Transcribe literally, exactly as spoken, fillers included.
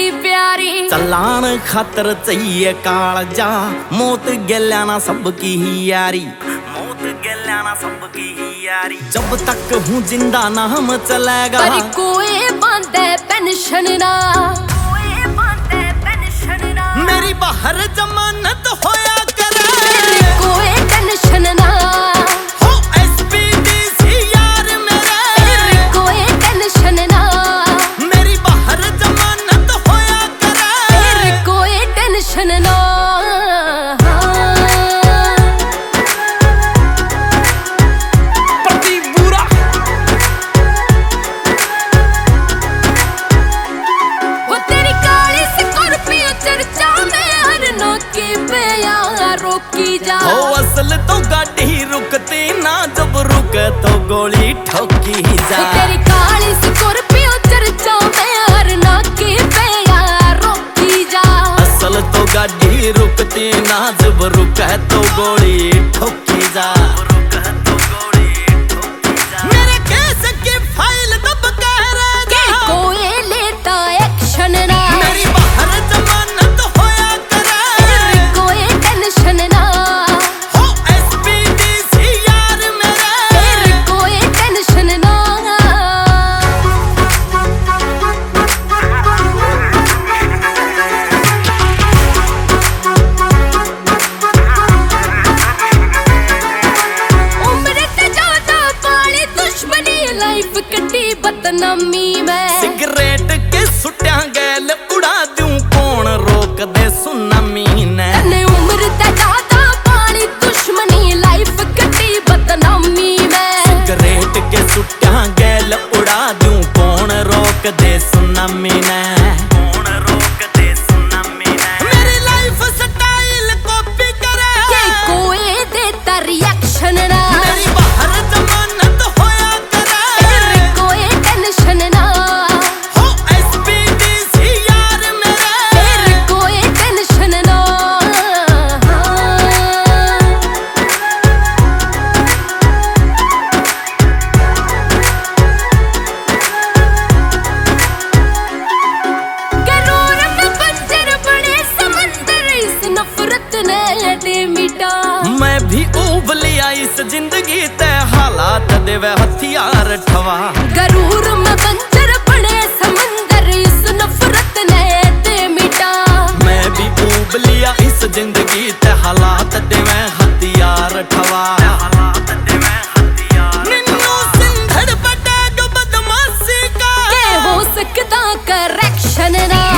प्यारी। चलान खातर चाहिए कालजा, मौत गल्या ना सबकी ही यारी, मौत गल्या ना सबकी ही यारी। जब तक हूँ जिंदा ना हम चलेगा, पर कोई बांधे पेंशन ना, कोई बांधे पेंशन ना। मेरी बाहर जमानत होया करे, कोई टेंशन ना। हो एसपीडीसी यार मेरे, कोई टेंशन ना। मेरी बाहर जमानत होया करे, कोई टेंशन ना। हो असल तो गाड़ी रुकती ना, जब रुके तो गोली ठोकी जा। तेरी काली स्कॉर्पियो चर्चा में हर नाके पे यार रोकी जा। असल तो गाड़ी रुकती ना, जब रुके तो गोली ठोकी जा। मेरे केस की फाइल दब कह रहे के कोई लेता एक्शन ना, मेरी बाहर जमानत होया करे, कोई टेंशन ना। हो एसपीडीसी यार मेरे, कोई टेंशन ना। उम्र ते ज्यादा पाली दुश्मनी, लाइफ कटी बदनामी में। सिगरेट के सुट्या गैल उड़ा दूं, कौन रोक दे सुनामी ने। तने उम्र ते ज्यादा पाली दुश्मनी, लाइफ कटी बदनामी में। सिगरेट के सुट्या गैल उड़ा दूं, कौन रोक दे सुनामी ने। कौन रोक दे सुनामी ने। मेरी लाइफ स्टाइल कॉपी करे, के कोई देता रिएक्शन ना, मेरी बाहर जमानत होया करे, कोई टेंशन ना। हो एसपीडीसी यार मेरे, कोई टेंशन ना। गरूर में बंजर बड़े समंदर, इस नफरत ने दे मिटा। मैं भी उबलिया इस जिंदगी ते, हालात देवे हथियार ठवा। गरूर में बंजर बड़े समंदर, इस नफरत ने दे मिटा। मैं भी उबलिया इस जिंदगी ते, हालात देवे हथियार ठवा। निन्नू सिंधड़ पटैग बदमाशी का, के हो सकता करेक्शन ना।